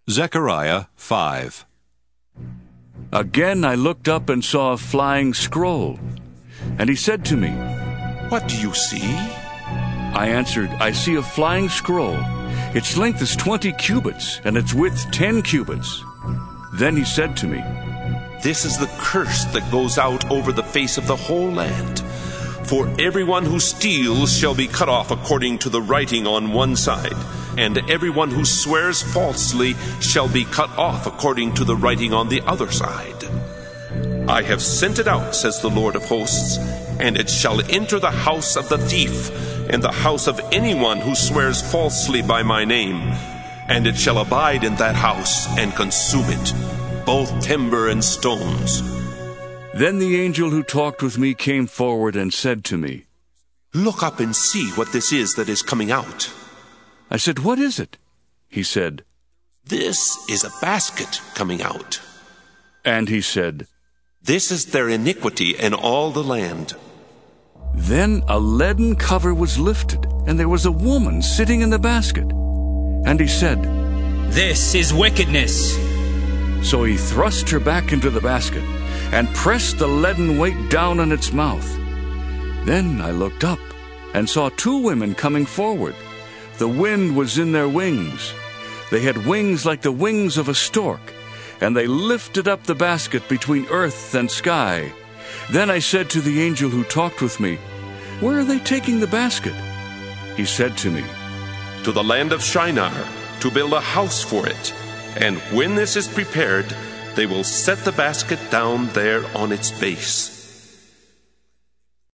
Zechariah 5. Again I looked up and saw a flying scroll. And he said to me, "What do you see?" I answered, "I see a flying scroll. Its length is 20 cubits, and its width 10 cubits. Then he said to me, "This is the curse that goes out over the face of the whole land. For everyone who steals shall be cut off according to the writing on one side, and everyone who swears falsely shall be cut off according to the writing on the other side. I have sent it out, says the Lord of hosts, and it shall enter the house of the thief, and the house of anyone who swears falsely by my name, and it shall abide in that house and consume it, both timber and stones." Then the angel who talked with me came forward and said to me, "Look up and see what this is that is coming out." I said, "What is it?" He said, "This is a basket coming out." And he said, "This is their iniquity in all the land." Then a leaden cover was lifted, and there was a woman sitting in the basket. And he said, "This is wickedness." So he thrust her back into the basket and pressed the leaden weight down on its mouth. Then I looked up and saw two women coming forward. The wind was in their wings. They had wings like the wings of a stork, and they lifted up the basket between earth and sky. Then I said to the angel who talked with me, "Where are they taking the basket?" He said to me, "To the land of Shinar, to build a house for it. And when this is prepared, they will set the basket down there on its base.